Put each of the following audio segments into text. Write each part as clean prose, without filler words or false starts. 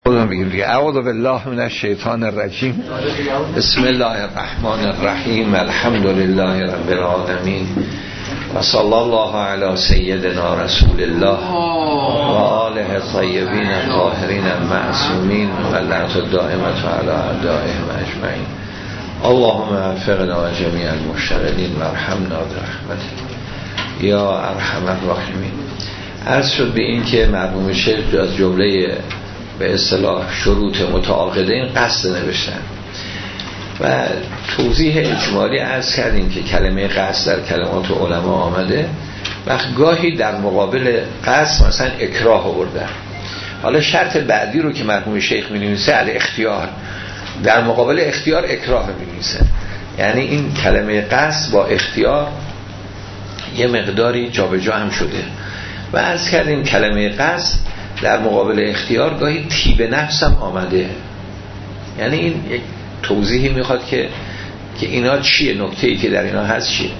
اعوذ بالله من الشیطان الرجیم. بسم الله الرحمن الرحیم. الحمد لله رب العالمین و صلی الله علی سیدنا رسول الله و آله الطیبین الطاهرین المعصومین و لعنت الدائمة علی اعدائهم اجمعین. اللهم وفقنا جمیع المشتغلین و ارحمنا برحمتک یا ارحم الراحمین. عرض شد به این که مرحوم شیخ از جمله به اصطلاح شروط متعاقدین قصد نوشتن و توضیح اجمالی عرض کردیم که کلمه قصد در کلمات علما آمده وقت گاهی در مقابل قصد مثلا اکراه آوردن. حالا شرط بعدی رو که مرحوم شیخ می‌نویسه الاختیار، در مقابل اختیار اکراه می‌نویسه، یعنی این کلمه قصد با اختیار یه مقداری جابجا هم شده و عرض کردیم کلمه قصد در مقابل اختیار گاهی طیب نفس هم آمده. یعنی این یک توضیحی میخواد که اینا چیه، نکته‌ای که در اینا هست چیه.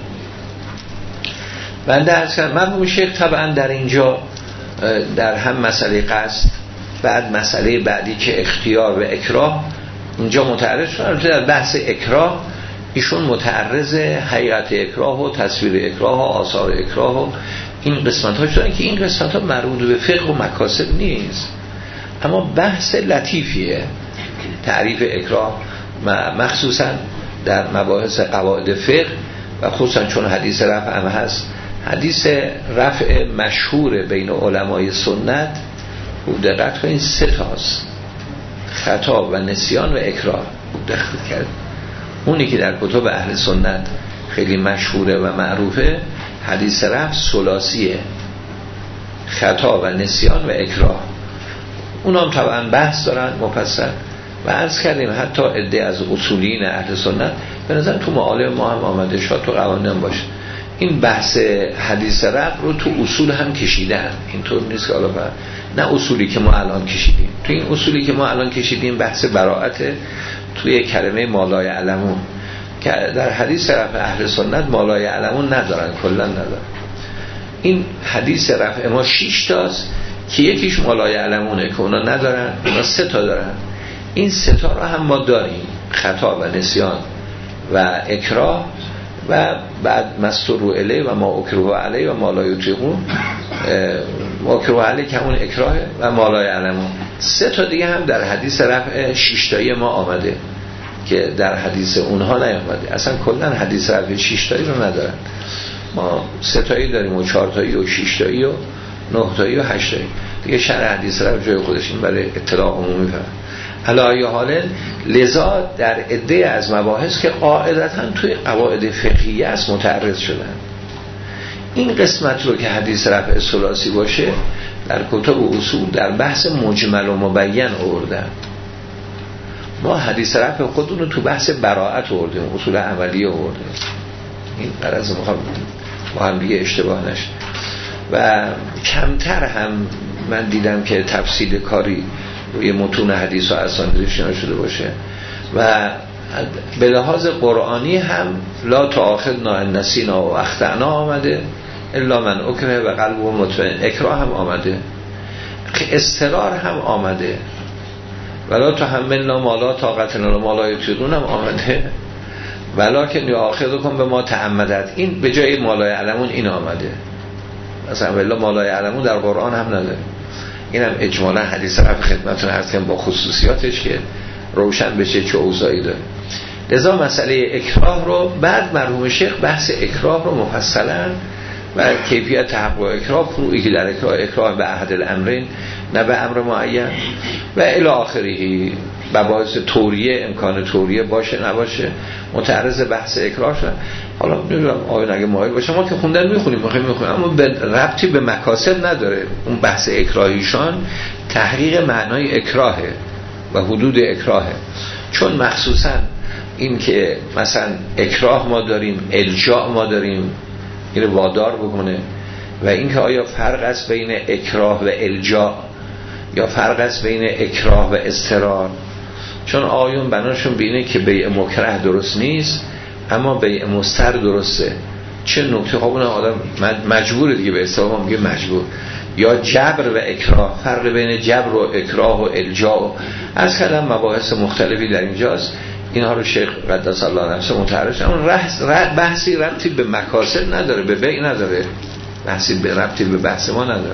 بنده عرض کردم مرحوم شیخ طبعا در اینجا در هم مسئله قصد، بعد مسئله بعدی که اختیار و اکراه اینجا متعرض شدن. در بحث اکراه ایشون متعرض حقیقت اکراه و تصویر اکراه و آثار اکراه و این قسمت ها شدن که این قسمت ها مربوط به فقه و مکاسب نیست، اما بحث لطیفیه. تعریف اکراه مخصوصا در مباحث قواعد فقه و خصوصا چون حدیث رفع هم هست، حدیث رفع مشهور بین علمای سنت خوب دقت کنید سه تاست: خطا و نسیان و اکراه. خوب دقت کرد اونی که در کتب اهل سنت خیلی مشهوره و معروفه حدیث رفع ثلاثیه: خطا و نسیان و اکراه. اونا هم طبعا بحث دارن مفصل و عرض کردیم حتی عده از اصولین اهل سنت به نظر تو معالم ما هم آمده، شاید تو قوانین هم باشه، این بحث حدیث رفع رو تو اصول هم کشیدن. اینطور نیست که حالا نه اصولی که ما الان کشیدیم، تو این اصولی که ما الان کشیدیم بحث براءت توی کلمه ما لا یعلمون که در حدیث رفع اهل سنت ما لا یعلمون ندارن، کلا ندارن. این حدیث رفع ما 6 تاست که یکیش ما لا یعلمونه که اونا ندارن، اونا 3 تا دارن. این 3 تا رو هم ما داریم: خطا و نسیان و اکراه و بعد مستور علیه و ما اکره علیه و ما لا یطیقون. ما اکره علیه که همون اکراهه و ما لا یعلمون. 3 تا دیگه هم در حدیث رفع 6 تایی ما آمده که در حدیث اونها نیامده. اصلا کلا حدیث رفع 6 تایی رو ندارن. ما 3 تایی داریم و 4 تایی و 6 تایی و 9 تایی و 8 تایی دیگه. شرح حدیث رفع جای خودش این برای اطلاع عمومی فهم. علی حال لذا در عده از مباحث که قاعدتا توی قواعد فقهیه است متعرض شدن. این قسمت رو که حدیث رفع ثلاثی باشه در کتب اصول در بحث مجمل و مبین آوردن. ما حدیث رفع خودمون رو تو بحث براءت آوردیم، اصول عملی آوردیم. این غرض میخوام با هم دیگه اشتباه نشه. و کمتر هم من دیدم که تفصیل کاری روی متون حدیث و اسانیدش نشده باشه و به لحاظ قرآنی هم لا تؤاخذنا ان نسینا و اخطأنا آمده الا من اکره و قلبه مطمئن. اکراه هم آمده، اضطرار هم آمده، ولا تحملنا ما لا طاقت لنا ما لا یطیقون هم آمده، ولکن یؤاخذکم بما تعمدت. این به جای ما لا یعلمون این آمده. مثلا والله ما لا یعلمون در قرآن هم نداره. اینم اجمالا حدیث رفع خدمتتون عرض کردم با خصوصیاتش که روشن بشه چه اوضاعی داره. لذا مسئله اکراه رو بعد مرحوم شیخ بحث اکراه رو مفصلا و کیفیت تحقق اکراه، فروعی که در اکراه به احد الامرین نه به امر معین و الی آخره، مباحث توریه، امکان توریه باشه نباشه متعرض بحث اکراه شد. حالا نمیدونم آیا اگه مایل باشه ما که خوندن میخونیم اما به ربطی به مکاسب نداره. اون بحث اکراهیشان تحقیق معنای اکراهه و حدود اکراهه، چون مخصوصا این که مثلا اکراه ما داریم، الجاء ما داریم، این وادار بکنه، و این که آیا فرق است بین اکراه و الجاء یا فرق است بین اکراه و اضطرار. چون آیون بناشون بینه که بیع مکره درست نیست اما بیع مضطر درسته. چه نکته؟ خب اون آدم مجبوره دیگه، به اصطلاح میگه مجبور. یا جبر و اکراه، فرق بین جبر و اکراه و الجا از کلم مباحث مختلفی در اینجاست. اینها رو شیخ قدس الله نفسه متعرض، اون بحثی ربطی به مکاسب نداره، به بیع نداره، بحثی به ربطی به بحث ما نداره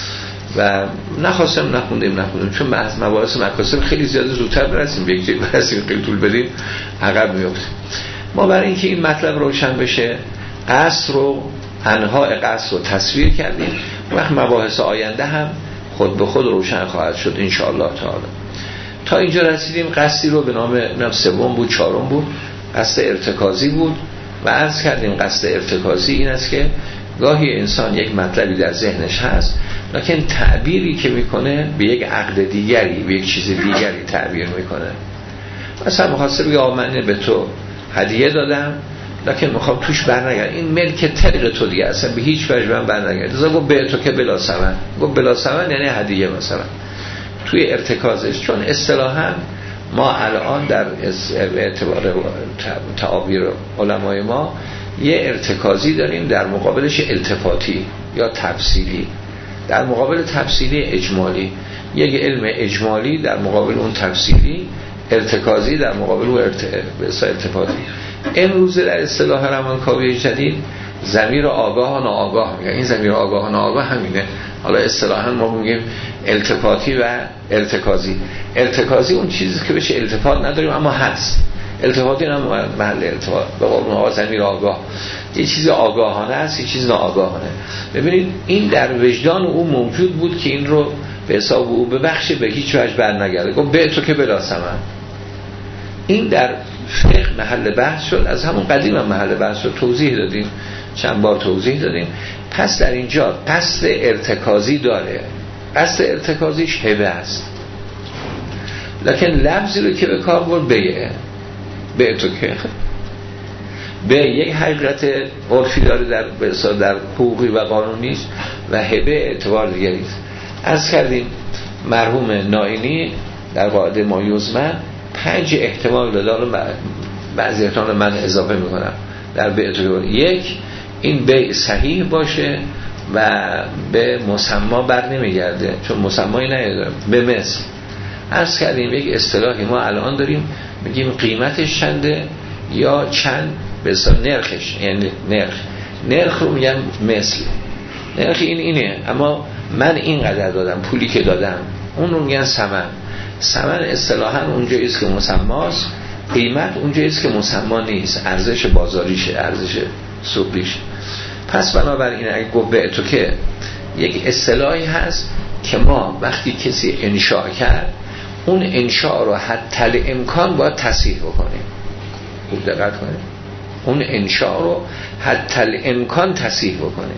و نخواستم نخوندیم چون بحث مباحث مکاسب خیلی زیاده، زودتر برسیم به یک بحثی خیلی طول بدیم عقب میافتیم. ما برای اینکه این مطلب روشن بشه قصر رو، انواع قصر رو تصویر کردیم، وقت مباحث آینده هم خود به خود روشن خواهد شد ان شاء الله تعالی. تا اینجا رسیدیم. قصدی رو به نام سوم بود، چهارم بود، قصد ارتکازی بود و عرض کردیم قصد ارتکازی این است که گاهی انسان یک مطلبی در ذهنش هست لکن تعبیری که میکنه به یک عقد دیگری، به یک چیز دیگری تعبیر میکنه. مثلا مخاطب بگه من به تو هدیه دادم لکن میخوام توش برنگرد، این ملک طریق تو دیگه اصلا به هیچ وجه من برنگرد. ازا گفت به تو که بلا ثمن، گفت بلا ثمن یعنی هدیه مثلا توی ارتکازش. چون اصطلاحاً ما الان در اعتبار تعابیر علمای ما یه ارتکازی داریم در مقابلش التفاتی یا تفصیلی، در مقابل تفصیلی اجمالی، یک علم اجمالی در مقابل اون تفصیلی، ارتکازی در مقابل اون التفاتی. امروز در اصطلاح روانکاوی جدید ضمیر آگاه و ناآگاه میگن، این ضمیر آگاه و ناآگاه همینه. حالا اصطلاحاً ما میگیم التفاتی و ارتکازی. ارتکازی اون چیزی که بهش التفات نداریم اما هست، التفاتی هم محل التفات، به قول ما ضمیر آگاه، یه چیز آگاهانه است، یه چیز ناآگاهانه. ببینید این در وجدان او موجود بود که این رو به حساب او ببخشه، به هیچ وجه برنگرده. گفت به تو که بلا ثمن. این در فقه محل بحث شد، از همون قدیم هم محل بحث شد، توضیح دادیم، چند بار توضیح دادیم. پس در اینجا قصد ارتکازی داره، قصد ارتکازیش هبه است، لکن لفظی رو که به کار برد بیه، به تو که به یک حقیقت عرفی داره در حقوقی و قانونی و هبه اعتبار دیگری است. عرض کردیم مرحوم نائینی در قاعده ما یزمن 5 احتمال دادن، بعضی احتمال من اضافه میکنم در بیع. یک، این بیع صحیح باشه و به مسما بر نمیگرده، چون مسمایی نداره. به مثل عرض کردیم یک اصطلاحی ما الان داریم میگیم قیمتش چنده یا چند به حساب نرخش، یعنی نرخ رو میگن مثل، نرخ اینه اما من اینقدر دادم، پولی که دادم اون رو میگن ثمن. ثمن اصطلاحاً اونجایی است که مسماست، قیمت اونجایی است که مسما نیست، ارزش بازاریشه، ارزش سوقیشه. پس بنابراین اگه گفت به تو که یک اصطلاحی هست که ما وقتی کسی انشاء کرد اون انشاء رو حتی امکان باید تصحیح بکنیم. خوب دقت کنیم، اون انشاء رو حتی امکان تصحیح بکنیم.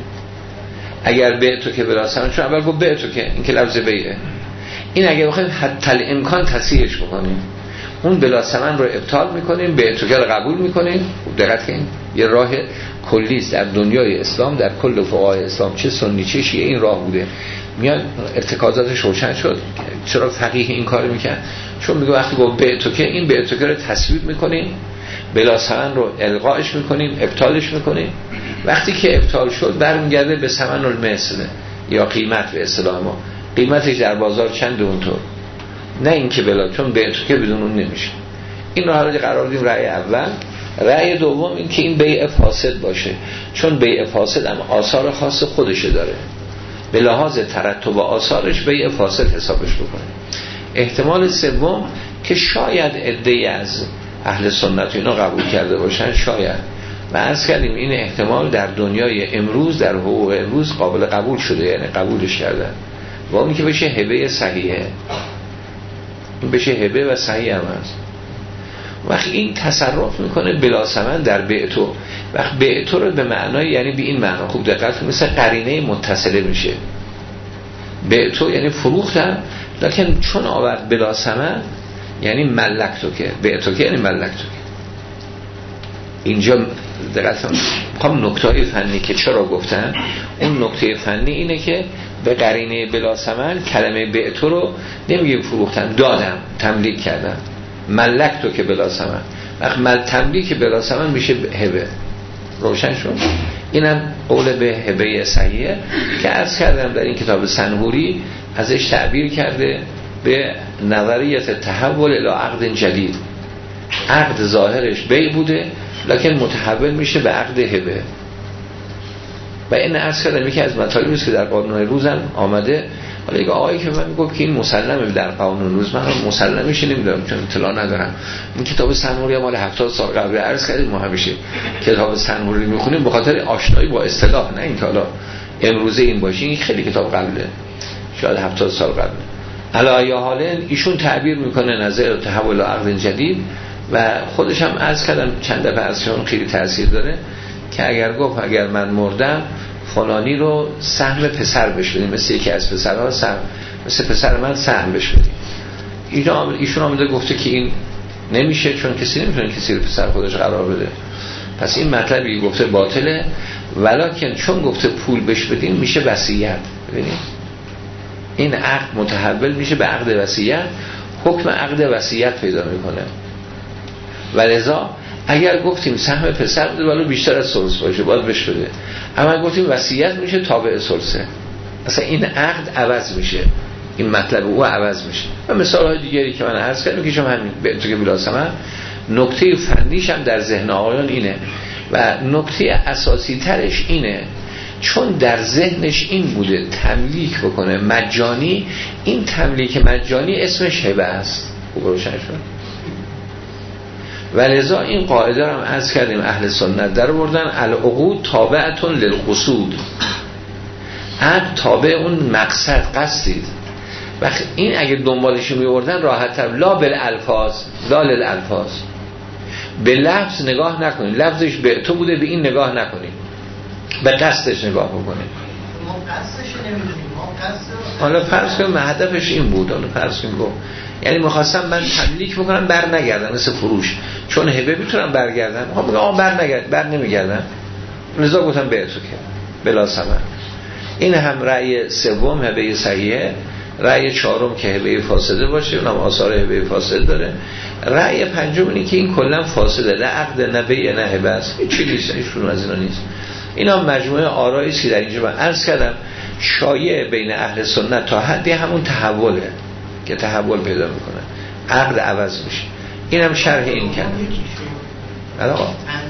اگر به تو که بلا ثمن، چون اول گفت به تو که این که لفظ بیعه، این اگه بخوایم حتی امکان تصحیحش بکنیم اون بلا ثمن رو ابطال میکنیم، به تو که قبول میکنیم. خوب دقت کنیم، یه راه کلی است در دنیای اسلام، در کل فقهای اسلام، چه سنی چه شیعه این راه بوده. میاد ارتکازاتش روشن شد. چرا فقیه این کارو میکنه؟ چون میگه وقتی گفت به تو که، این به تو که رو تصویب میکنیم، بلا ثمن رو الغاش میکنیم، ابطالش میکنیم. وقتی که ابطال شد برمیگرده به ثمن المثل یا قیمت به اصطلاح ما، قیمتش در بازار چند اونطور، نه این که بلا، چون به تو که بدون اون نمیشه. این رو حالا قرار دیم رأی اول. رأی دوم این که این بیع فاسد باشه، چون بیع فاسد هم آثار خاص خودشه داره، به لحاظ ترتب آثارش بیع فاسد حسابش بکنه. احتمال سوم که شاید عده‌ای از اهل سنت اینا قبول کرده باشن، شاید، و عرض کردیم این احتمال در دنیای امروز، در حقوق امروز قابل قبول شده، یعنی قبولش کردن، و اون که بشه هبه صحیحه، این بشه هبه و صحیح هم هست. وقت این تصرف میکنه بلا ثمن در بیعتو. وقت بیعتو رو به معنای، یعنی به این معنا خوب دقت، مثل قرینه متصله میشه. بیعتو یعنی فروختم، لکن چون آورد بلا ثمن یعنی ملکتو که، بیعتو که یعنی ملکتو که. اینجا دقت کنید، میخوام نکته فنی که چرا گفتن، اون نکته فنی اینه که به قرینه بلا ثمن کلمه بیعتو رو نمیگیم فروختم، دادم، تملیک کردم، ملکتو که بلا ثمن. وقت تملیک بلا ثمن میشه هبه. روشن شد. اینم قول به هبه صحیحه که عرض کردم در این کتاب سنهوری ازش تعبیر کرده به نظریت تحول الی عقد جدید. عقد ظاهرش بیع بوده لکن متحول میشه به عقد هبه. و این عرض کردم یکی از مطالبی است که در قانون روز هم آمده. حالا یک آقایی که من میگم که این مسلمه در قانون روز، من مسلمش نمیدونم چون اطلاع ندارم. این کتاب سنهوری مال 70 سال قبل عرض کردیم، ما همیشه کتاب سنهوری میخونیم به خاطر آشنایی با اصطلاح، نه اینکه حالا امروزه این باشه. این خیلی کتاب قبله، شاید 70 سال قبل. علی حال ایشون تعبیر میکنه نظر تحول عقد جدید و خودش هم عرض کردم چند دفعه ازشون خیلی تاثیر داره که اگر گفت اگر من مردم فلانی رو سهم پسر بش بدیم، مثل یکی از پسرها سهم، مثل پسر من سهم بش بدیم. ایشون آمده گفته که این نمیشه چون کسی نمیتونه کسی رو پسر خودش قرار بده. پس این مطلبی گفته باطله، ولکن چون گفته پول بش بدیم میشه وصیت. ببینید این عقد متحول میشه به عقد وصیت، حکم عقد وصیت پیدا میکنه. ولذا اگر گفتیم سهم پسر بده ولو بیشتر از ثلث باشه باید بش بده، اما گفتیم وصیت میشه تابع ثلثه، اصلا این عقد عوض میشه، این مطلب او عوض میشه. و مثال های دیگری که من عرض کردم که شما همین به تو که بلاسمه نکته فنیش هم در ذهن آقایان اینه و نکته اساسی ترش اینه چون در ذهنش این بوده تملیک بکنه مجانی، این تملیک مجانی اسمش هبه است. خوب روشن شد. ولذا این قاعده رو هم عرض کردیم اهل سنت در بردن العقود تابعتون للقصود، عقد تابع اون مقصد قصدید. و این اگه دنبالش میوردن راحت تر، لا بالالفاظ لا للالفاظ، به لفظ نگاه نکنید، لفظش به تو بوده به این نگاه نکنید، به قصدش نگاه بکنید. ما قصدش نمیدونیم، ما قصد حالا فرض کنیم هدفش این بود، حالا فرض کنیم یعنی می‌خواستم من تملیک بکنم بر نگردم مثل فروش، چون هبه میتونم برگردم، میگم آقا بر نمیگردم، لذا گفتم به تو که بلا ثمر. این هم رأی سوم هبه صحیحه. رأی چهارم که هبه فاسده باشه، اونم آثار هبه فاسد داره. رأی پنجم اینه که این کلا فاسده، نه عقد نه بیع نه هبه است، هیچ چیزی نیست، ایشون از اینا نیست. اینا مجموعه آرایی است که در اینجا من عرض کردم شایع بین اهل سنت تا حدی همون تحوله که تحول پیدا میکنه، عقد عوض میشه. اینم شرح این کرد. آقا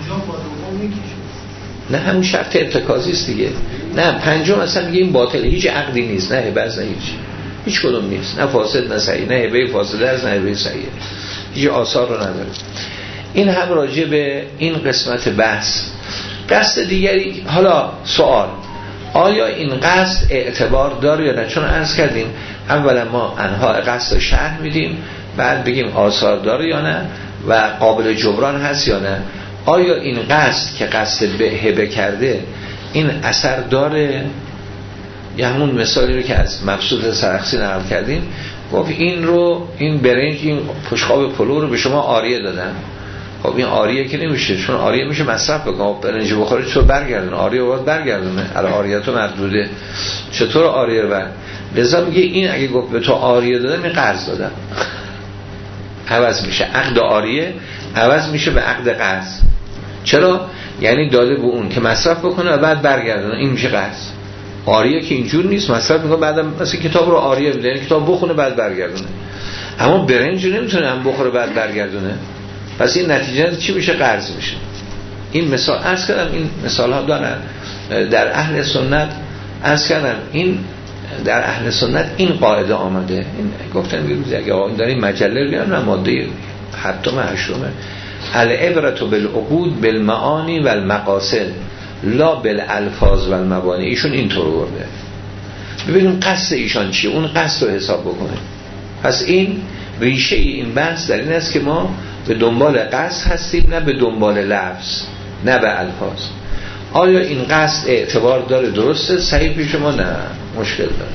نه همون شرط ارتکازی است دیگه. نه پنجم اصلا میگه این باطله، هیچ عقدی نیست، نه هبه نه هیچ کدوم نیست، نه فاسد نه صحیح، نه هبه فاسده است نه هبه صحیح، هیچ آثار رو نداره. این هم راجع به این قسمت بحث. قصد دیگری، حالا سوال آیا این قصد اعتبار داره یا نه؟ چون عرض کردیم اولا ما انواع قصد شرح میدیم، بعد بگیم آثار داره یا نه و قابل جبران هست یا نه. آیا این قصد که قصد به هبه کرده این اثر داره؟ یا همون مثالی رو که از مبسوط سرخسی نقل کردیم، گفت این برنج، این پشقاب پلو رو به شما عاریه دادن. خب این عاریه که نمیشه، چون عاریه میشه مصرف بکنه، برنج بخوره چطور برگردونه؟ عاریه باید برگردونه، عاریتو مردوده، چطور عاریه بر؟ لذا میگه این اگه گفت به تو عاریه دادن، این قرض دادن، عوض میشه، عقد عاریه عوض میشه به عقد قرض. چرا؟ یعنی داده به اون که مصرف بکنه و بعد برگردونه، این میشه قرض. عاریه که اینجور نیست، مصرف میکنه بعدم مثلا کتاب رو عاریه میده، یعنی کتاب بخونه بعد برگردونه. اما برنج نمیتونه هم بخوره بعد برگردونه، پس این نتیجه چی میشه؟ قرض میشه. این مثال عرض کردم، این مثال ها دارن در اهل سنت. عرض کردم این در اهل سنت این قاعده آمده. این گفتن اگه آقایون دارین مجله بیان، ماده 7 و 8 العبرة بالعقود بالمعانی و المقاصد لا بالالفاظ و المبانی. ایشون اینطور برده. ببینیم قصد ایشان چیه، اون قصد رو حساب بکنه. پس این ریشه این بحث در این است که ما به دنبال قصد هستیم، نه به دنبال لفظ، نه به الفاظ. آیا این قصد اعتبار داره؟ درسته؟ صحیح پیش ما نه، مشکل داره.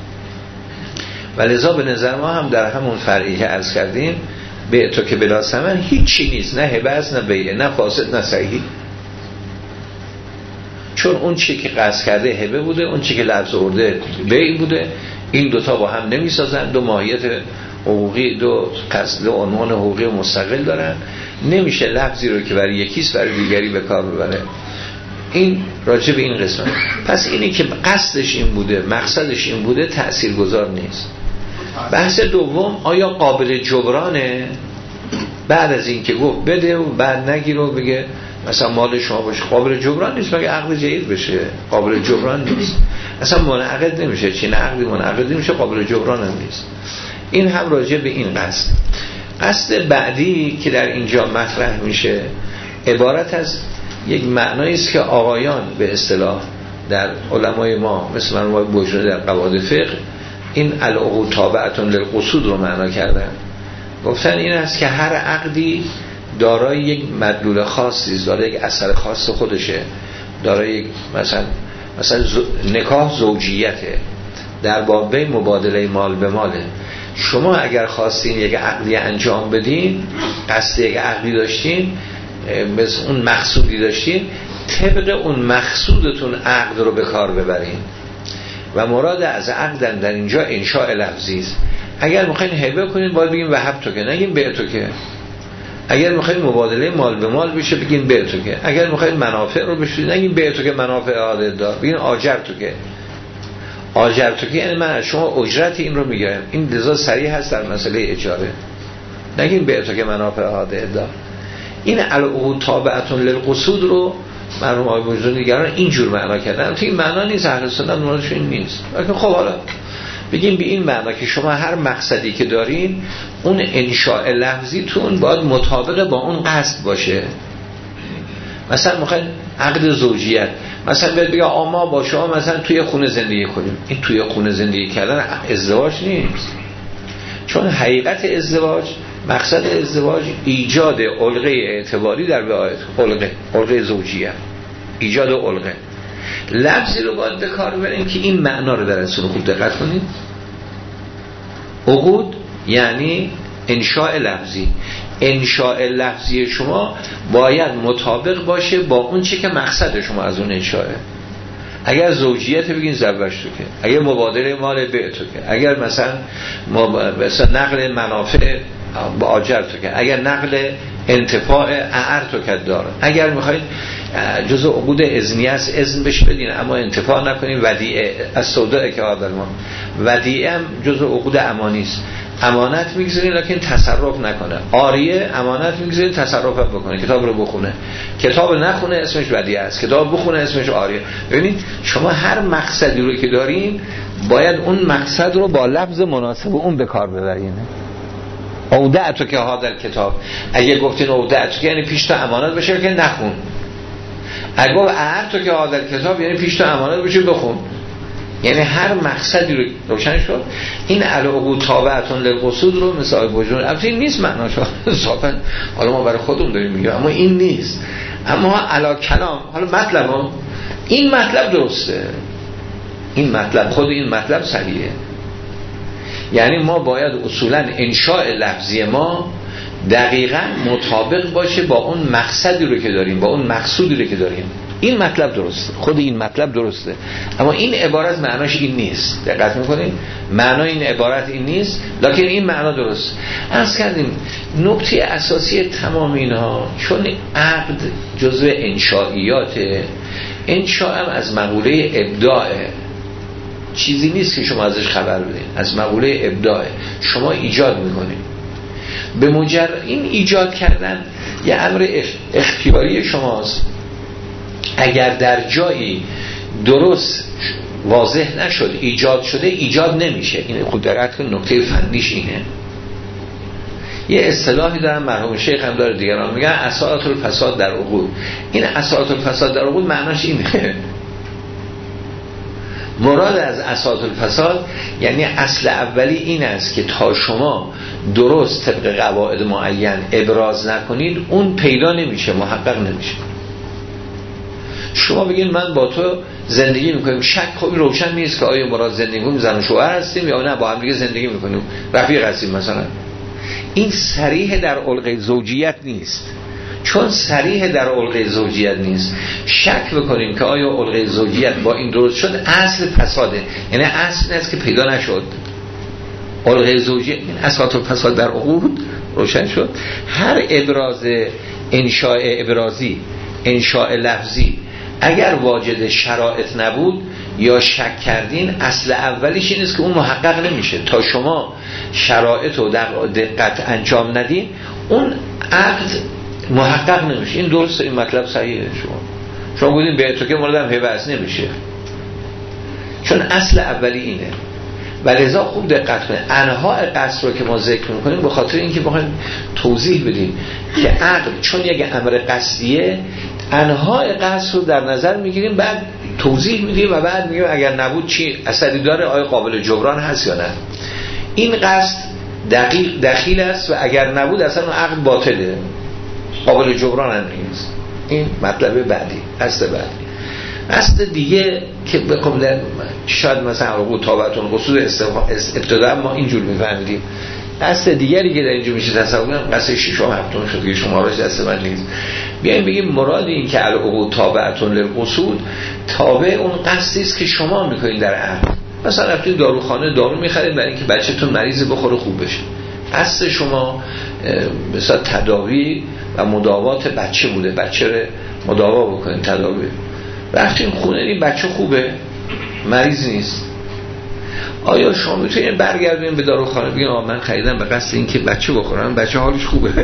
ولذا به نظر ما هم در همون فرعی که عرض کردیم به تو که بلا ثمن هیچی نیست، نه هبه است نه بیعه، نه فاسد نه صحیح. چون اون چی که قصد کرده هبه بوده، اون چی که لفظ آورده بیع بوده. این دوتا با هم نمی سازن، دو ماهیت حقوقی، دو عنوان حقوقی مستقل دارن. نمیشه لفظی رو که برای یکیست برای دیگری به کار ببره. این راجع به این قسمت. پس اینی که قصدش این بوده، مقصدش این بوده، تأثیرگذار نیست. بحث دوم، آیا قابل جبرانه؟ بعد از این که گفت بده و بعد نگیر و بگه مثلا مال شما باشه، قابل جبران نیست. مگه عقد جدید بشه؟ قابل جبران نیست، اصلا منعقد نمیشه. چین عقدی منعقد نمیشه، قابل جبران هم نیست. این هم راجع به این قصد بعدی که در اینجا مطرح میشه عبارت از یک معنایی است که آقایان به اصطلاح در علمای ما مثل مرحوم بوجنوردی در قواعد فقه این العقود تابعتون للقصود رو معنا کردن. گفتن این است که هر عقدی دارای یک مدلول خاصی است، دارای یک اثر خاص خودشه، دارای یک مثلا نکاح زوجیته، در بابه مبادله مال به ماله. شما اگر خواستین یک عقدی انجام بدین، قصد یک عقدی داشتین، مثل اون مقصودی داشتین، طبق اون مقصودتون عقد رو به کار ببرین. و مراد از عقدن در اینجا انشاء لفظی است. اگر میخواین هبه کنین باید بگین وهب تو که، نگین به تو که. اگر میخواین مبادله مال به مال بشه بگین به تو که. اگر میخواین منافع رو بشه نگین به تو که منافع عادت دار، بگین آجر تو که. آجر تو که یعنی من از شما اجرت این رو میگیرم. این لذا صریح هست در مسئله اجاره. نگین به تو که منافع عادت دار. این العقود تابعتون للقصود رو مرحوم آقای بوجنوردی دیگران اینجور معنا کردن. این معنا نیست، اهل سنت مرادش این نیست. لیکن خب حالا بگیم به این معنا که شما هر مقصدی که دارین اون انشاء لفظیتون باید مطابق با اون قصد باشه. مثلا میخواین عقد زوجیت، مثلا باید بگه ما با شما مثلا توی خونه زندگی کنیم. این توی خونه زندگی کردن ازدواج نیست، چون حقیقت ازدواج، مقصد ازدواج ایجاد علقه اعتباری در رعایت علقه زوجیه، ایجاد علقه. لفظی رو باید به کار ببریم که این معنا رو در اصول خوب دقت کنید. عقود یعنی انشاء لفظی. انشاء لفظی شما باید مطابق باشه با اون چی که مقصد شما از اون انشاءه. اگر زوجیت بگین زوج تو که، اگر مبادله مال به تو که، اگر مثلا نقل منافع با آجر تو که، اگر نقل انتفاع اعر تو که داره، اگر میخواید جزء عقود اذنیه است اذن بشه بدین اما انتفاع نکنین. ودیعه از سوداء که آدر ما، ودیعه هم جزء عقود امانی است، امانت میگذارین لکن تصرف نکنه. عاریه امانت میگذارین تصرف بکنه، کتاب رو بخونه، کتاب نخونه اسمش ودیعه است، کتاب بخونه اسمش عاریه. ببینید شما هر مقصدی رو که دارین باید اون مقصد رو با لفظ مناسب اون به کار ببرین. اودعتو که هادر کتاب، اگه گفتین اودعتو که یعنی پیش تو امانت بشه که نخون. اگه گفت اعرتو که هادر کتاب یعنی پیش تو امانت بشه بخون. یعنی هر مقصدی رو روشن شد. این العقود تابعتون للقصود رو مثل آقای بوجنوردی، البته این نیست معناش، صافا حالا ما برای خودمون داریم میگیم اما این نیست. اما علا کلام، حالا مطلب این مطلب درسته، این مطلب خود این مطلب صحیحه. یعنی ما باید اصولا انشاء لفظی ما دقیقاً مطابق باشه با اون مقصدی رو که داریم، با اون مقصودی رو که داریم. این مطلب درسته، خود این مطلب درسته، اما این عبارت معناش این نیست. دقت میکنیم معنای این عبارت این نیست، لکن این معنا درست. عرض کردیم نکته اساسی تمام اینها، چون عقد جزء انشائیاته، انشاء هم از مقوله ابداعه، چیزی نیست که شما ازش خبر بدین، از مقوله ابداعه، شما ایجاد میکنید. به مجرد این ایجاد کردن یه امر اختیاری شماست. اگر در جایی درست واضح نشد ایجاد شده، ایجاد نمیشه. این خود دقت کن، نکته فنیش اینه. یه اصطلاحی دارن مرحوم شیخ هم داره، دیگران میگن اساس الفساد در عقود. این اساس الفساد در عقود معناش اینه. مراد از اساس الفساد یعنی اصل اولی این است که تا شما درست طبق قواعد معین ابراز نکنید اون پیدا نمیشه، محقق نمیشه. شما بگین من با تو زندگی میکنیم، شک خوبی روشن نیست که آیا مراد زندگی میکنیم زن و شوهر هستیم یا نه با هم دیگه زندگی میکنیم، رفیق هستیم مثلا. این صریح در علقه زوجیت نیست. چون صریح در علقه زوجیت نیست، شک بکنیم که آیا علقه زوجیت با این درست شد، اصل فساده. یعنی اصل نیست که پیدا نشد علقه زوجیت. این اساس فساد در عقود روشن شد. هر ابراز انشاء ابرازی، انشاء لفظی اگر واجد شرایط نبود یا شک کردین، اصل اولیش این است که اون محقق نمیشه. تا شما شرایط رو در دقت انجام ندین اون عقد محقق نمیشه. این درسته، این مطلب صحیحه. شما گفتین به تو که موردم هبه نمیشه، چون اصل اولی اینه. ولذا خوب دقت کنید انواع قصد رو که ما ذکر میکنیم به خاطر اینکه بخوایم توضیح بدیم که عقد چون یک امر قصدیه، انواع قصد رو در نظر میگیریم، بعد توضیح میدیم و بعد میگیم اگر نبود چی اثری داره، آیا قابل جبران هست یا نه. این قصد دخیل است و اگر نبود اصلا اون عقد باطله، قابل جبران هم نیست. این مطلب بعدی، قصد بعدی. قصد دیگه که بخوام در شاید مثلا عقود تابعتون قصود ابتدا ما اینجور میفهمیدیم. قصد دیگری که در اینجا میشه تصور کنیم قصد ششم هفتم شد که شمارش دست من نیست. بیایم بگیم مراد این که عقود تابعتون للقصود، تابع اون قصدی است که شما میکنین در عقد. مثلا رفتید داروخانه دارو میخرید برای اینکه بچه‌تون مریض بخوره خوب بشه. قصد شما مثلا تداوی و مداوات بچه بوده، بچه رو مداوا بکنین، تداوی. رفتیم خونه این بچه خوبه، مریض نیست. آیا شما میتونید برگردین به داروخانه بگین آقا من خریدم به قصد این که بچه بخورم، بچه حالش خوبه؟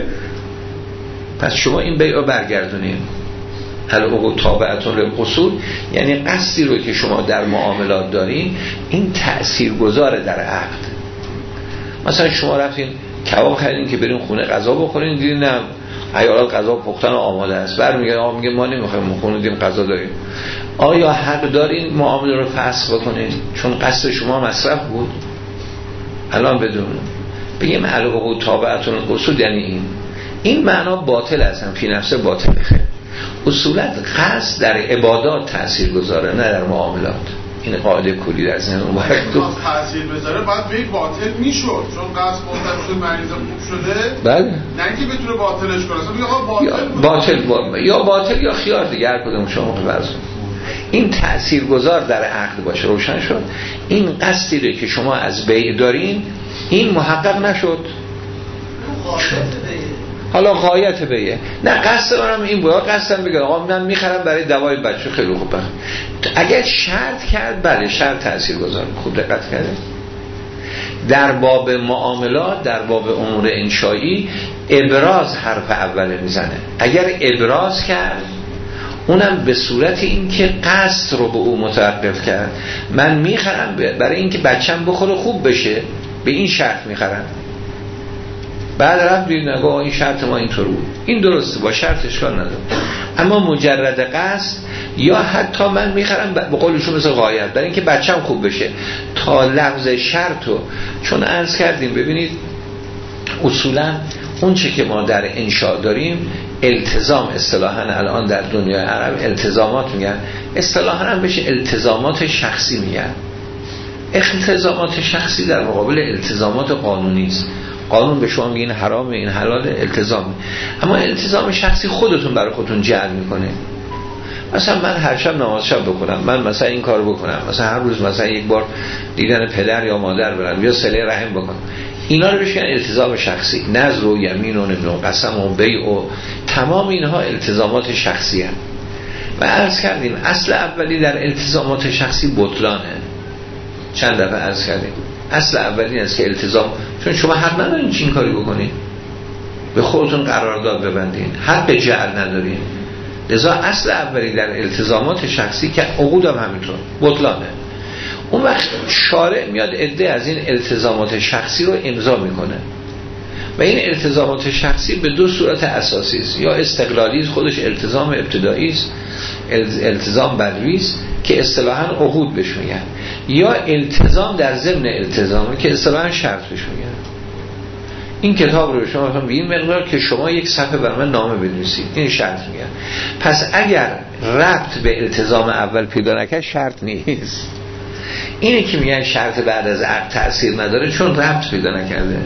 پس شما این بیع رو برگردونید. العقود تابعتون للقصود، یعنی قصدی رو که شما در معاملات دارین این تأثیرگذاره در عقد. مثلا شما رفتین کباب خریدین که برین خونه غذا بخورین، دیدین نه عیالات غذا پختن و آماده است، برمیگردن آقا میگه ما نمیخوایم خونه دیم غذا داریم. آیا حق دارین معامله رو فسخ بکنین چون قصد شما مصرف بود؟ الان بدون بگیم العقود تابعتون للقصود یعنی این معنا باطل هستن، فی نفسه باطله. اصولا قصد در عبادات تأثیر گذاره نه در معاملات. این قاعده کلی در ذهن اون وقت تأثیر بذاره باید به باطل میشد، چون قصد باطل شد مریض خوب شده. بله. نه اینکه بتونه باطلش کنه، یا باطل یا خیار دیگه، هر کدوم شما فرض. این تأثیرگذار در عقد باشه. روشن شد این قصدی رو که شما از بیع دارین این محقق نشد. حالا غایت بیه، نه قصد منم این بود، قصدم بگم آقا من میخرم برای دوای بچه خیلی خوبه. اگر شرط کرد بله شرط تاثیرگذار. خوب دقت کردید در باب معاملات، در باب امور انشایی ابراز حرف اوله میزنه. اگر ابراز کرد اونم به صورت این که قصد رو به او متوقف کرد، من میخرم برای اینکه بچم بخوره خوب بشه، به این شرط میخرم. بعد رفت دید نگاه این شرط ما اینطور بود، این درسته، با شرط اشکال نداره. اما مجرد قصد یا حتی من میخرم به قولشون مثل غایت برای اینکه بچم خوب بشه، تا لفظ شرطو چون عرض کردیم ببینید اصولا اون چه که ما در انشاء داریم التزام، اصطلاحاً الان در دنیای عرب التزامات میگن، اصطلاحاً هم بشه التزامات شخصی میگن. التزامات شخصی در مقابل التزامات قانونی است. قانون به شما میگه این حرامه این حلاله، التزام. اما التزام شخصی خودتون برای خودتون جعل میکنه. مثلا من هر شب نماز شب بکنم، من مثلا این کار بکنم، مثلا هر روز مثلا یک بار دیدن پدر یا مادر برم یا صله رحم بکنم، اینا رو بهش میگن التزام شخصی. نذر و یمین و قسم و بیع و تمام اینها التزامات شخصی هستند. و عرض کردیم اصل اولی در التزامات شخصی بطلانه. چند دفعه عرض کردیم اصل اولی است که التزام، چون شما حق ندارین چین کاری بکنین، به خودتون قرارداد ببندین، حق جعل ندارین. لذا اصل اولی در التزامات شخصی که عقود هم همینطور بطلانه. اون وقت شارع میاد عده از این التزامات شخصی رو امضا میکنه و این التزامات شخصی به دو صورت اساسی است. یا استقلالی است، خودش التزام ابتدایی است، التزام بدوی است که اصطلاحاً عقود بهش میگن، یا التزام در ضمن التزام که اصطلاحاً شرط بهش میگن. این کتاب رو شما میخوام به این مقدار که شما یک صفحه بر من نامه بنویسید، این شرط میگن. پس اگر ربط به التزام اول پیدا نکنه شرط نیست. اینه که میگن شرط بعد از عقد تأثیر نداره چون ربط پیدا نکرده.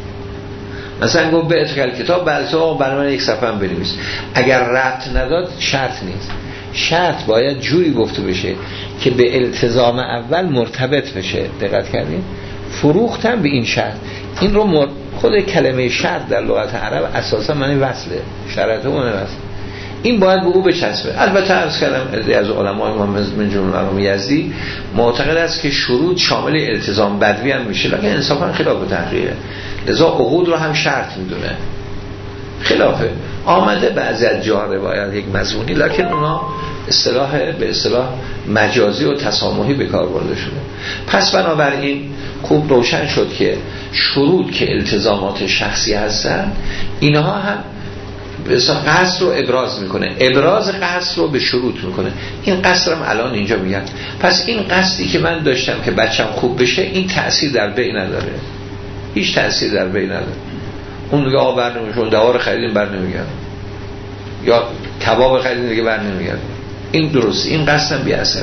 مثلا گفت به اتکال کتاب بعد تو برای من یک صفحه هم بنویس، اگر ربط نداد شرط نیست. شرط باید جوری گفته بشه که به التزام اول مرتبط بشه. دقت کردین؟ فروختن به این شرط. این رو خود کلمه شرط در لغت عرب اساسا معنی وصله، شرط اون وصل. این باید به او بچسبه. البته عرض کردم از علمای ما من جمله مرحوم یزدی معتقد است که شروط شامل التزام بدوی هم میشه، لکن انصافا خلاف تحقیقه، لذا عقود رو هم شرط میدونه. خلافه آمده بعضی از جاها روایت یک مضمونی، لکن اونا به اصطلاح مجازی و تسامحی به کار برده شده. پس بنابراین خوب روشن شد که شروط که التزامات شخصی هستن اینها هم به اصطلاح قصد رو ابراز میکنه، ابراز قصد رو به شروط میکنه. این قصد هم الان اینجا میگن. پس این قصدی که من داشتم که بچم خوب بشه، این تأثیر در بی نداره، هیچ تأثیر در بی نداره. اون دیگه آب بر نمیشه، دوار خریدیم بر نمیگرد، یا کباب خریدیم دیگه بر نمیگرد. این درست، این قصدم بی اثر.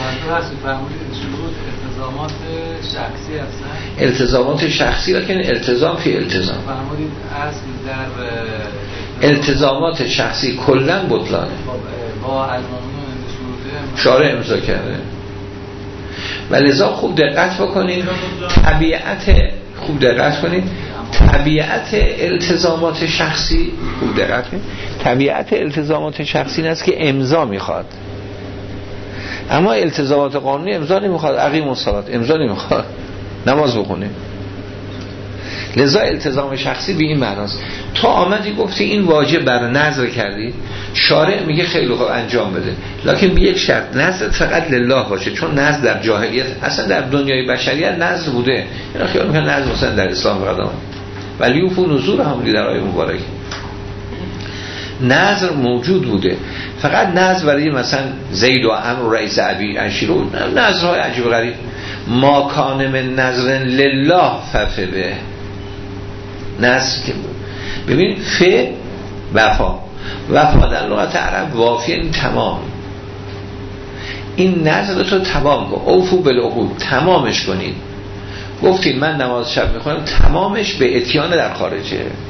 التزامات شخصی هستن، التزامات شخصی، لکن التزام فی التزام. فرمودید اصل در التزامات شخصی کلا بطلانه. با المؤمنون شارع امضا کرده. و لذا خوب دقت بکنید، طبیعت التزامات شخصی، خوب دقت کنید، طبیعت التزامات شخصی این است که امضا میخواد، اما التزامات قانونی امضا نمیخواد. اقیم الصلاة امضا نمیخواد، نماز بخونه. لذا التزام شخصی به این معناست. تو آمدی گفتی این واجب بر نذر کردی، شارع میگه خیلی خوب انجام بده، لکن به یک شرط، نذر فقط لله باشه، چون نذر در جاهلیت اصلا در دنیای بشریت نذر بوده. اینا خیال میکنن نذر مثلا در اسلام قدام، ولی اوفو نذور هم در آیه مبارکه نذر موجود بوده. فقط نذر برای مثلا زید و عمرو و رئیس ابی انشیرو، نذرهای عجیب غریب. ما کان من نذر لله ففه نذر که ببین فه وفا در لغت عرب وافی این تمام، این نذر تو تمام کن، اوفو بالعقود، تمامش کنید. گفتید من نماز شب میخونم، تمامش به اتیان در خارجه.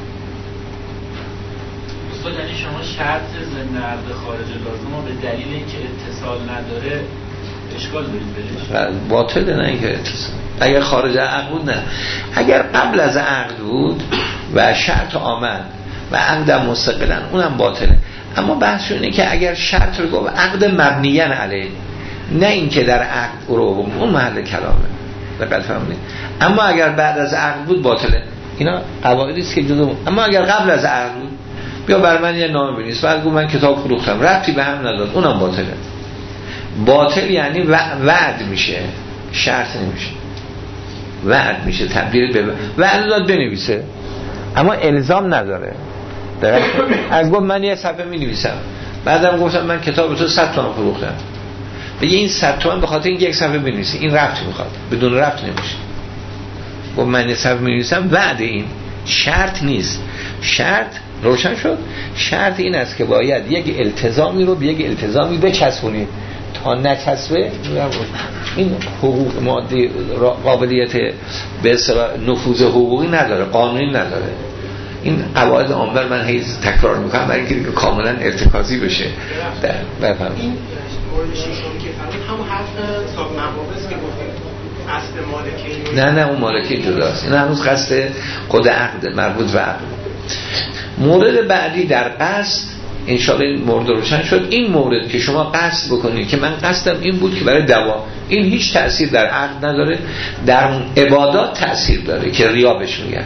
یعنی شما شرط ضمن عقد خارج لازم رو به دلیل اینکه اتصال نداره اشکال دارید بهش؟ باطله، نه اینکه اتصال. اگر خارج عقد بود نه، اگر قبل از عقد بود و شرط آمد و عقد مستقلا اونم باطله. اما بحث اینه که اگر شرط رو گفت عقد مبنیاً علیه، نه اینکه در عقد رو اون محل کلامه، دقت فرمودید. اما اگر بعد از عقد بود باطله. اینا قواعدی است که جزو. اما اگر قبل از عقد بود، بیا بر من یه نامه بنویس، بعد گفت من کتاب فروختم، ربطی به هم نداد، اونم باطله. باطل یعنی وعد میشه، شرط نمیشه، وعد میشه، تبدیل به وعد داد بنویسه، اما الزام نداره. از گفت من یه صفحه مینویسم، بعدم گفتم من کتاب تو 100 تومن فروختم، بگه این 100 تومن به خاطر این یک صفحه بنویسی، این ربط میخواد، بدون ربط نمیشه. گفت من یه صفحه مینویسم، وعد، این شرط نیست. شرط روشن شد. شرط این است که باید یک التزامی رو به یک التزامی بچسبونید، تا نچسبه این حقوق مادی قابلیت به اصطلاح نفوذ حقوقی نداره، قانونی نداره. این قواعد عامه من هی تکرار میکنم برای اینکه کاملا ارتکازی بشه. بفهم این مورد ششم که فرمود همون حرف صاحب مباحث که گفتیم قصد مالکی، نه اون مالکی جداست، این هنوز قصد خود عقد مربوط به عقد. مورد بعدی در قصد انشاءالله این مورد روشن شد. این مورد که شما قصد بکنید که من قصدم این بود که برای دوا، این هیچ تأثیر در عقد نداره، در عبادات تأثیر داره که ریا بهش میگن.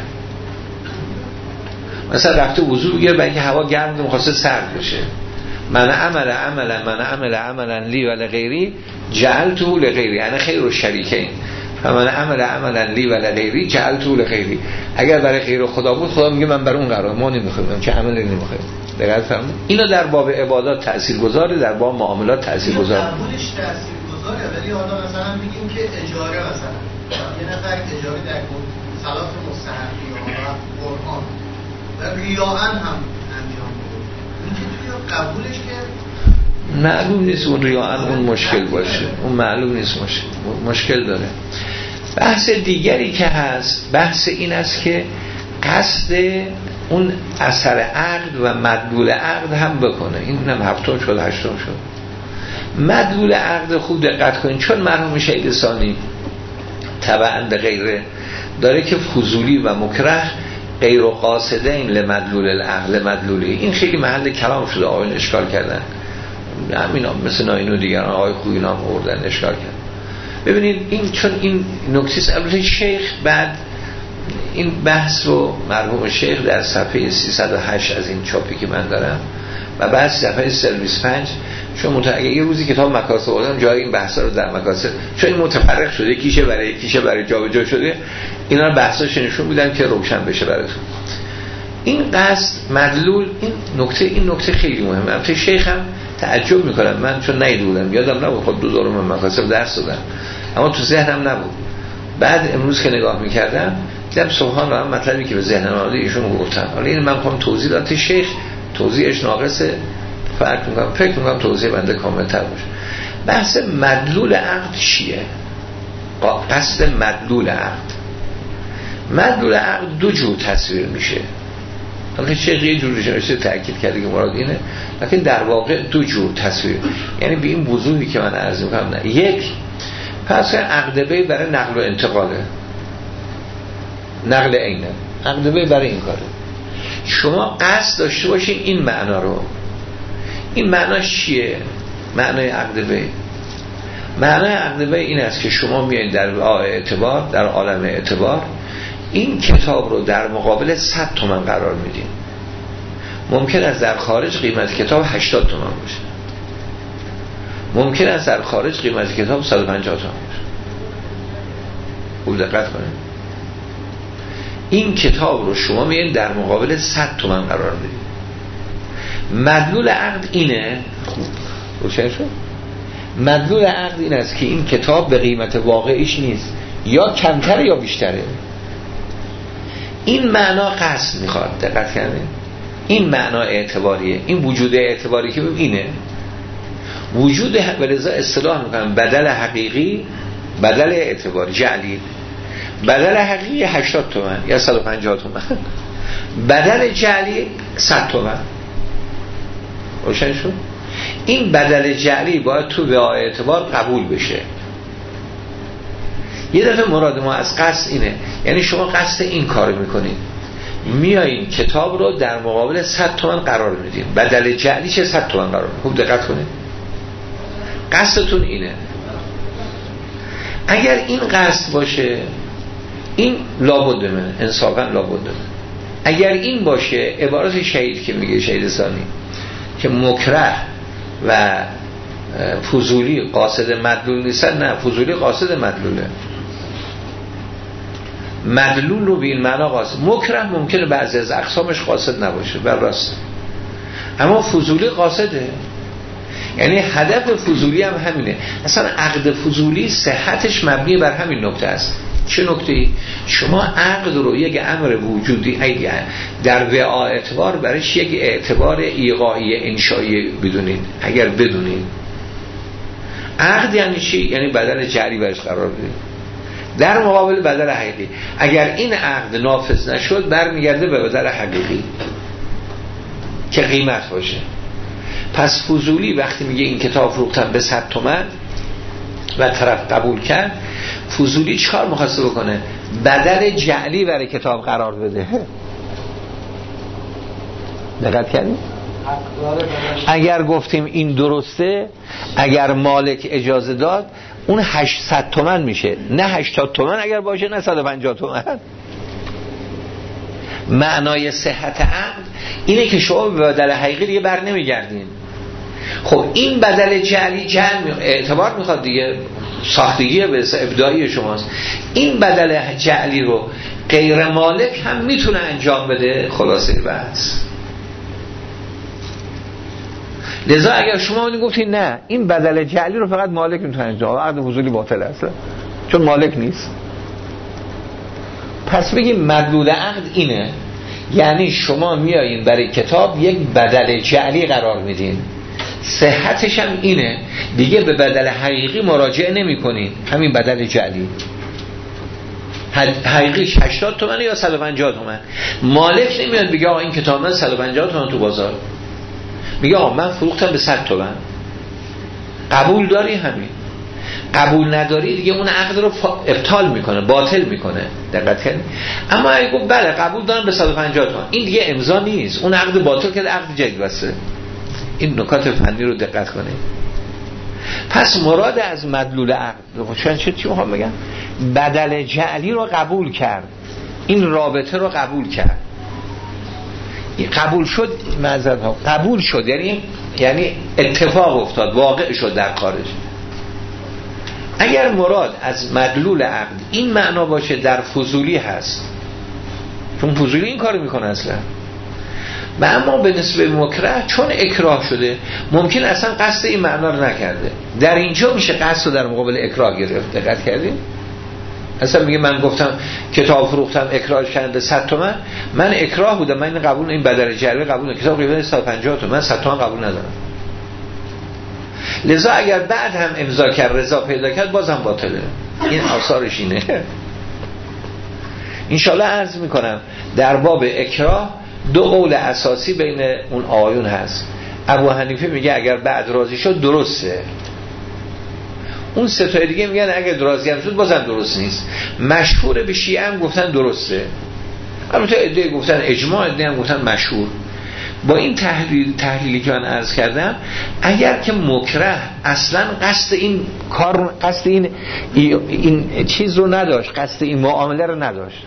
مثلا رفته وضو بگیر برای اینکه هوا گرم بود می‌خواسته سرد بشه، من عمل عملا لی و لغیری جعلته لغیری، یعنی خیر و شریکین. من عملا لی و لغیری جعلته لغیری. اگر برای غیر خدا بود، خدا میگه من برای اون قرار، ما نمیخوایم چه عملی نمیخوایم. دقیقاً فهمید؟ اینا در باب عبادات تاثیرگذاره، در باب معاملات تاثیرگذاره. قبولش تاثیرگذاره، ولی حالا مثلا میگیم که اجاره، مثلا یه نفر اجاره در صلات مستحقی یا قرآن و ریاءً هم انجام بده، این که قبولش که معلوم نیست اون ریاءً اون مشکل باشه، اون معلوم نیست مشکل داره. بحث دیگری که هست، بحث این است که قصد اون اثر عقد و مدلول عقد هم بکنه. این هم 7 شد 8 شد. مدلول عقد خوب دقت کنین، چون مرحوم شهید ثانی تبعاً به غیره داره که فضولی و مکره غیر قاصدین لمدلول العقل مدلولی، این خیلی محل کلام شده، آقایون اشکال کردن، همینا مثل ناینو دیگران آقای خویی نام آوردن اشکال کردن. ببینید این چون این نکته است. البته شیخ بعد این بحث رو مرحوم شیخ در صفحه 308 از این چاپی که من دارم و بعد صفحه 325 چون اگه یه روزی کتاب مکاسب آوردم جای این بحثا رو در مکاسب، چون این متفرق شده، کیشه برای جابجا شده، اینا رو بحثاش نشون میدن که روشن بشه براتون. این قصد مدلول، این نکته خیلی مهمه. البته شیخ هم تعجب میکنم، من چون ندیدم یادم نبود، خود 2 دور من مکاسب درس دادم اما تو ذهنم نبود. بعد امروز که نگاه میکردم دیدم سبحان الله مطلبی که به ذهنم اومد ایشون گفتن. حالا این من میخوام توضیح داد شیخ توضیحش ناقصه، فکر میکنم توضیح بنده کامل‌تر باشه. بحث مدلول عقد چیه؟ قصد مدلول عقد 2 جور تصویر میشه. البته شیخ یه جوری نوشته تاکید کرده که مراد اینه، لیکن در واقع 2 جور تصویر، یعنی به این وضوحی که من عرض میکنم. نه، یک پس عقد بی برای نقل و انتقاله، نقل عینه، عقد بی برای این کاره. شما قصد داشته باشین این معنا رو. این معناش چیه؟ معنای عقد بی، معنای عقد بی این است که شما میایید در اعتبار، در عالم اعتبار این کتاب رو در مقابل 100 تومن قرار میدین. ممکن است در خارج قیمت کتاب 80 تومن باشه، ممکن است در خارج قیمت کتاب 150 تومن باشه. خوب دقت کنید، این کتاب رو شما میایید در مقابل 100 تومن قرار میدین. مدلول عقد اینه، خوب روشن شد؟ مدلول عقد این است که این کتاب به قیمت واقعیش نیست، یا کمتره یا بیشتره. این معنا قصد میخواد، دقت کردین؟ این معنا اعتباریه، این وجود اعتباری که اینه وجود، ولذا اصطلاح میکنم بدل حقیقی، بدل اعتباری جعلی. بدل حقیقی 80 تومن یا 150 تومن، بدل جعلی 100 تومن. روشن شد؟ این بدل جعلی باید تو به اعتبار قبول بشه. یه دفعه مراد ما از قصد اینه، یعنی شما قصد این کارو میکنید، میایین کتاب رو در مقابل 100 تومن قرار میدین، بدل جعلی چه 100 تومن قرار میدین. خوب دقت کنید، قصدتون اینه. اگر این قصد باشه، این لابد منه، انصافا لابد منه. اگر این باشه، عبارت شهید که میگه شهید ثانی که مکره و فضولی قاصد مدلول نیستن، نه، فضولی قاصد مدلوله. مدلول رو به این معنا قاصد، مکره ممکنه بعضی از اقسامش قاصد نباشه، بل راست، اما فضولی قاصده. یعنی هدف فضولی هم همینه. اصلا عقد فضولی صحتش مبنی بر همین نکته است. چه نکته‌ای؟ شما عقد رو یک امر وجودی در وعا اعتبار برایش یک اعتبار ایقاعی انشایی بدونید. اگر بدونید عقد یعنی چی؟ یعنی بدل جعلی برش قرار بدید در مقابل بدل حقیقی. اگر این عقد نافذ نشد برمیگرده به بدل حقیقی که قیمت باشه. پس فضولی وقتی میگه این کتاب فروختن به 100 تومن و طرف قبول کرد، فضولی چیکار می‌خواسته بکنه؟ بدل جعلی برای کتاب قرار بده. دقت کردید؟ اگر گفتیم این درسته، اگر مالک اجازه داد، اون 800 تومن میشه، نه 80 تومن اگر باشه، نه 150 تومن. معنای صحت عقد اینه که شما به بدل حقیقی دیگه بر نمیگردین. خب این بدل جعلی اعتبار میخواد دیگه، ساختگی به ابداعی شماست. این بدل جعلی رو غیر مالک هم میتونه انجام بده. خلاصه بحث. لذا اگر شما گفتید نه، این بدل جعلی رو فقط مالک میتونه انجام بده، عقد فضولی باطل است چون مالک نیست. پس بگیم مدلول عقد اینه، یعنی شما میایین برای کتاب یک بدل جعلی قرار میدین، صحتش هم اینه دیگه، به بدل حقیقی مراجعه نمی کنین، همین بدل جعلی حقیقیش 80 تومن یا 150 تومن. مالک نمیاد بگه آقا این کتاب من 150 تومن تو بازار، میگه آقا من فروختم به 100 تومن، قبول داری؟ همین. قبول نداری دیگه اون عقد رو ابطال میکنه، باطل میکنه. دقت کنید. اما اگه گفت بله قبول دارم به 150 تومان، این دیگه امضا نیست، اون عقد باطل کرده، عقد جدید بسته. این نکات فنی رو دقت کنید. پس مراد از مدلول عقد چی میخوام بگم؟ بدل جعلی رو قبول کرد، این رابطه رو قبول کرد. قبول شد، معذرت قبول شد یعنی اتفاق افتاد، واقع شد در خارج. اگر مراد از مدلول عقد این معنا باشه در فضولی هست، چون فضولی این کارو میکنه اصلا. و اما به نسبه مکره چون اکراه شده ممکن اصلا قصد این معنا رو نکرده، در اینجا میشه قصد رو در مقابل اکراه گرفت. دقت کردیم؟ اصلا میگه من گفتم کتاب فروختم اکراه کردم به 100 تومن، من اکراه بودم، من این قبول، این بدل جعلی قبول، کتاب قیمتش 150 تومن، من 100 تومن قبول ندارم. لذا اگر بعد هم امضا کرد، رضا پیدا کرد، بازم باطله. این آثارش اینه. انشالله عرض میکنم در باب اکراه دو قول اساسی بین اون آقایون هست. ابو حنیفه میگه اگر بعد راضی شد درسته، اون سه تا دیگه میگن اگر راضی هم شد بازم درست نیست. مشهور به شیعه هم گفتن درسته، البته عده گفتن اجماع، عده هم گفتن مشهور. با این تحلیلی که من عرض کردم، اگر که مکره اصلا قصد این کار، قصد این چیز رو نداشت، قصد این معامله رو نداشت،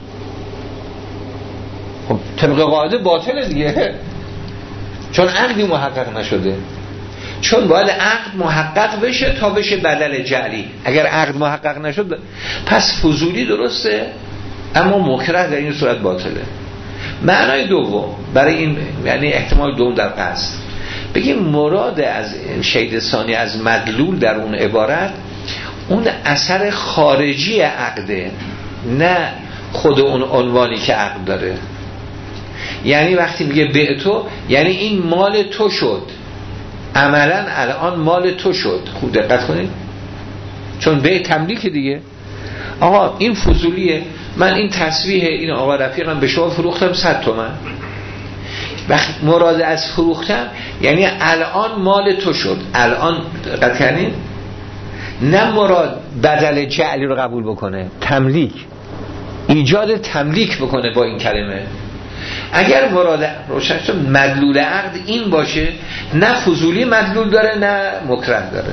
خب طبق قاعده باطله دیگه، چون عقدی محقق نشده. چون باید عقد محقق بشه تا بشه بدل جعلی. اگر عقد محقق نشد پس فضولی درسته، اما مکره در این صورت باطله. معنای دوم برای این، یعنی احتمال دوم در قصد، بگیم مراد از شید ثانی از مدلول در اون عبارت اون اثر خارجی عقده، نه خود اون عنوانی که عقد داره. یعنی وقتی میگه به تو، یعنی این مال تو شد، عملا الان مال تو شد. خوب دقت کنید، چون به تملیک دیگه. آقا این فضولیه، من این تصویح این آقا رفیقم به شما فروختم 100 تومن. وقت مراد از فروختم یعنی الان مال تو شد، الان دقت کنید، نه مراد بدل جعلی رو قبول بکنه، تملیک، ایجاد تملیک بکنه با این کلمه. اگر مراد روشن شد مدلول عقد این باشه، نه فضولی مدلول داره نه مکره داره.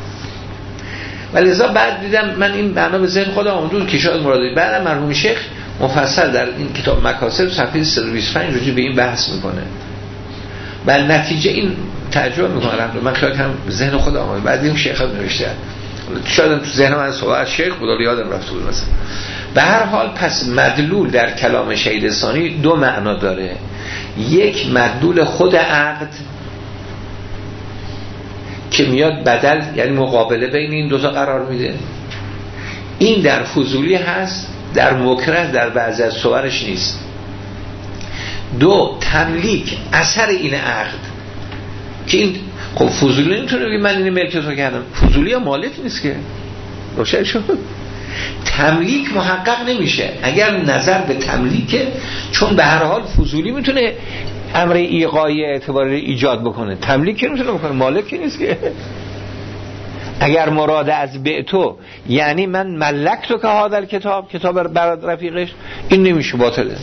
ولذا بعد دیدم من این معنا به ذهن خودم اومد که شاید مراده بعد مرحوم شیخ مفصل در این کتاب مکاسب صفحه 325 راجع به این بحث میکنه و نتیجه این ترجمه میکنه. من خیلی کم ذهن خودم اومد، بعد این شیخ هم نوشته، شاید تو ذهن من صحبت شیخ بود یادم رفته بود مثلا. به هر حال پس مدلول در کلام شهید ثانی دو معنا داره. یک مدلول خود عقد که میاد بدل، یعنی مقابله بین این دوتا قرار میده، این در فضولی هست، در مکره در بعضی از صورش نیست. دو تملیک، اثر این عقد که این خب فضولی نمیتونه بگه من این ملک تو کردم، فضولی هم مالک نیست که، روشن شد. تملیک محقق نمیشه اگر نظر به تملیکه، چون به هر حال فضولی میتونه امر ایقایی اعتباری ایجاد بکنه، تملیک که نمیتونه بکنه، مالک نیست که. اگر مراد از بعتو یعنی من ملک تو که هادر کتاب برات رفیقش، این نمیشه، باطله.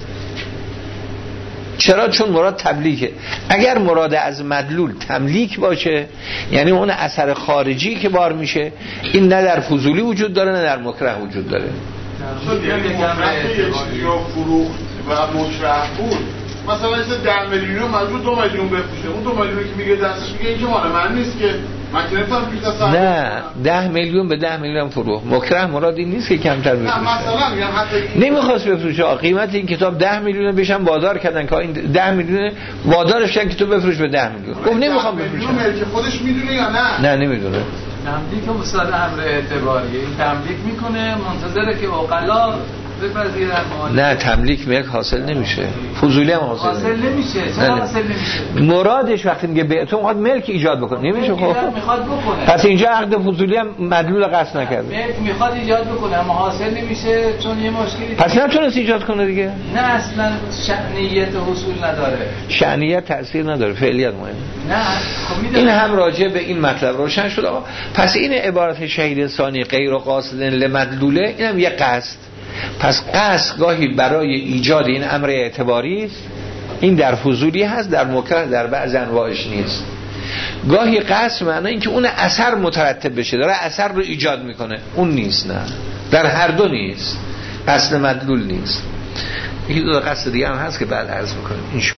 چرا؟ چون مراد تملیکه. اگر مراد از مدلول تملیک باشه یعنی اون اثر خارجی که بار میشه، این نه در فضولی وجود داره نه در مکره وجود داره. چون یه فروخت و مکره بود، مثلا این 10 میلیون مجبور 2 میلیون بفروشه، اون 2 میلیونی که میگه دستش میگه این که مال من نیست که، من که نمیتونم پیش دست. نه 10 میلیون به 10 میلیون فروخت. مکره مراد این نیست که کمتر بفروشه. مثلا میگم حتی نمیخواست بفروشه، قیمت این کتاب 10 میلیون بهشم وادار کردن که این 10 میلیون وادارش کردن که تو بفروش به 10 میلیون. گفت نمیخوام بفروشم. ملک خودش میدونه یا نه؟ نه نمیدونه. تملیک مصادره امر اعتباریه، این تملیک میکنه منتظره که عقلا نه تملیک ملک حاصل نمیشه، فضولی هم حاصل نمیشه. چرا حاصل نمیشه؟ مرادش وقتی میگه به تو میخواد ملک ایجاد بکنه، نمیشه. خب میخواد بکنه، پس اینجا عقد فضولی هم مدلول قصد نکرده، ملک میخواد ایجاد بکنه اما حاصل نمیشه چون یه مشکلی، پس نتونست ایجاد کنه دیگه. نه اصلا شأنیت حصول نداره، شأنیت تاثیر نداره، فعلیت مهمه. نه خب این هم راجع به این مطلب روشن شد. آقا پس این عبارت شهید ثانی غیر قاصد لمدلوله، اینم یه قصد. پس قصد گاهی برای ایجاد این امر اعتباری است، این در فضولی هست، در مکره در بعض انواعش نیست. گاهی قصد معنی این که اون اثر مترتب بشه، داره اثر رو ایجاد میکنه، اون نیست. نه، در هر دو نیست، قصد مدلول نیست. یکی دو قصد دیگه هم هست که بعد عرض میکنیم.